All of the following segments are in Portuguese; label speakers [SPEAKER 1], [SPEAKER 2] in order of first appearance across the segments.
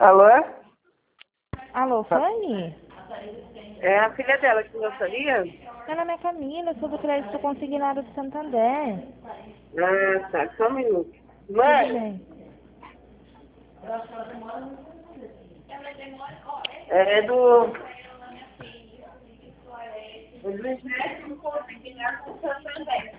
[SPEAKER 1] Alô?
[SPEAKER 2] Alô, Fanny?
[SPEAKER 1] É a filha dela que gostaria?
[SPEAKER 2] Meu nome é Camila, sou do crédito consignado do Santander.
[SPEAKER 1] Ah, tá. Só um minuto.
[SPEAKER 2] Tudo
[SPEAKER 1] Mãe,
[SPEAKER 2] bem.
[SPEAKER 1] é do... Do empréstimo consignado do Santander.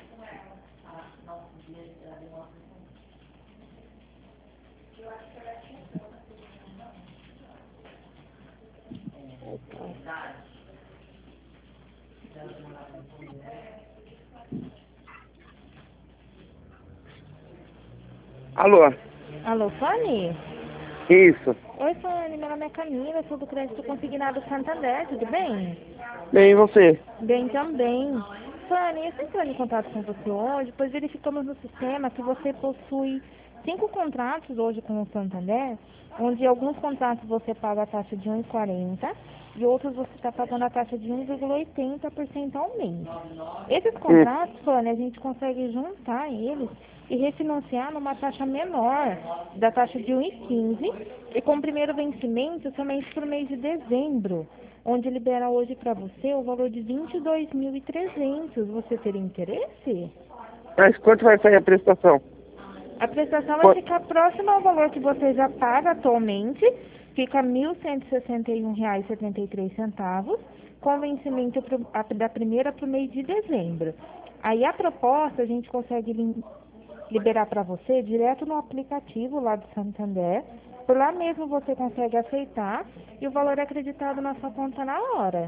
[SPEAKER 1] Alô?
[SPEAKER 2] Alô, Fanny?
[SPEAKER 1] Isso.
[SPEAKER 2] Oi, Fanny, meu nome é Camila, sou do crédito consignado do Santander, tudo bem?
[SPEAKER 1] Bem, e você?
[SPEAKER 2] Bem também. Fanny, eu estou entrando em contato com você hoje, pois verificamos no sistema que você possui 5 contratos hoje com o Santander, onde alguns contratos você paga a taxa de 1,40 e outros você está pagando a taxa de 1,80% ao mês. Esses contratos, Fanny, a gente consegue juntar eles e refinanciar numa taxa menor, da taxa de 1,15 e com o primeiro vencimento somente para o mês de dezembro, onde libera hoje para você o valor de 22.300. Você teria interesse?
[SPEAKER 1] Mas quanto vai sair a prestação?
[SPEAKER 2] A prestação vai ficar próxima ao valor que você já paga atualmente, fica R$ 1.161,73, com vencimento da primeira para o mês de dezembro. Aí a proposta a gente consegue liberar para você direto no aplicativo lá do Santander. Por lá mesmo você consegue aceitar e o valor é acreditado na sua conta na hora.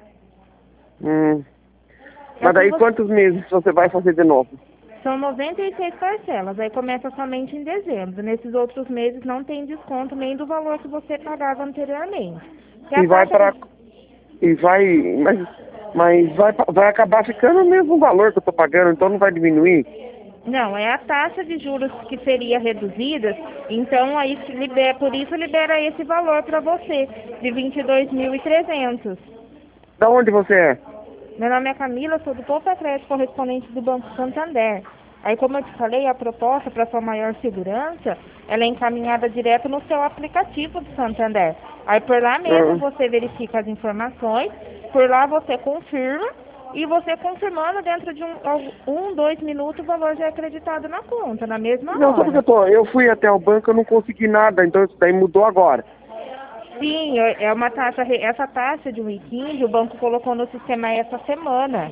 [SPEAKER 1] Mas daí quantos meses você vai fazer de novo?
[SPEAKER 2] São 96 parcelas, aí começa somente em dezembro. Nesses outros meses não tem desconto nem do valor que você pagava anteriormente.
[SPEAKER 1] E vai para... E vai... Mas vai acabar ficando o mesmo valor que eu tô pagando, então não vai diminuir?
[SPEAKER 2] Não, é a taxa de juros que seria reduzida, então aí por isso libera esse valor para você, de 22.300.
[SPEAKER 1] Da onde você é?
[SPEAKER 2] Meu nome é Camila, sou do Poupa Crédito correspondente do Banco Santander. Aí, como eu te falei, a proposta para sua maior segurança, ela é encaminhada direto no seu aplicativo do Santander. Aí, por lá mesmo, você verifica as informações, por lá você confirma, e você confirmando dentro de 2 minutos, o valor já é acreditado na conta, na mesma hora.
[SPEAKER 1] Não, só porque eu fui até o banco e não consegui nada, então isso daí mudou agora.
[SPEAKER 2] Sim, é uma taxa, essa taxa de 1,15 o banco colocou no sistema essa semana.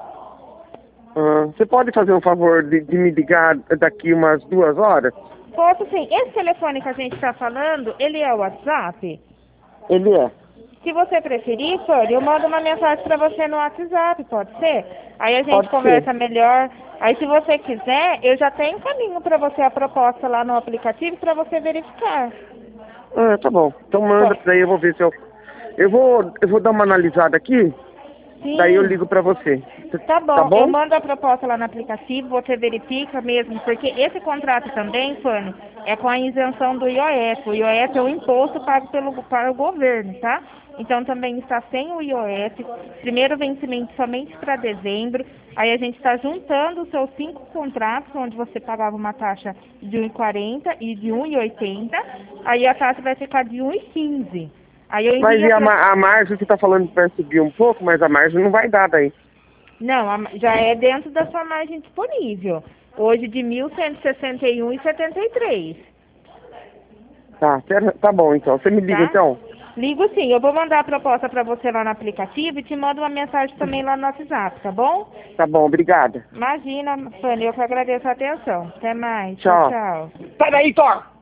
[SPEAKER 1] Você pode fazer um favor de me ligar daqui umas 2 horas?
[SPEAKER 2] Posso sim. Esse telefone que a gente está falando, ele é o WhatsApp?
[SPEAKER 1] Ele é.
[SPEAKER 2] Se você preferir, Fanny, eu mando uma mensagem para você no WhatsApp, pode ser? Aí a gente conversa melhor. Aí se você quiser, eu já até encaminho para você a proposta lá no aplicativo para você verificar.
[SPEAKER 1] Tá bom. Então manda, daí eu vou ver se eu... Eu vou dar uma analisada aqui,
[SPEAKER 2] Sim.
[SPEAKER 1] daí eu ligo pra você.
[SPEAKER 2] Tá bom,
[SPEAKER 1] Tá bom?
[SPEAKER 2] eu mando a proposta lá no aplicativo, você verifica mesmo, porque esse contrato também, Fanny, é com a isenção do IOF. O IOF é o imposto pago para o governo, tá? Então também está sem o IOF, primeiro vencimento somente para dezembro, aí a gente está juntando os seus 5 contratos, onde você pagava uma taxa de 1,40 e de 1,80, aí a taxa vai ficar de 1,15. Aí eu
[SPEAKER 1] Mas e
[SPEAKER 2] envio
[SPEAKER 1] a margem que tá falando que vai subir um pouco, mas a margem não vai dar daí.
[SPEAKER 2] Não, já é dentro da sua margem disponível. Hoje de 1.161,73.
[SPEAKER 1] Tá bom então. Você me liga então?
[SPEAKER 2] Ligo sim. Eu vou mandar a proposta para você lá no aplicativo e te mando uma mensagem também lá no WhatsApp, tá bom?
[SPEAKER 1] Tá bom, obrigada.
[SPEAKER 2] Imagina, Fanny, eu que agradeço a atenção. Até mais.
[SPEAKER 1] Tchau.
[SPEAKER 2] Tchau.
[SPEAKER 1] Sai daí, Thor!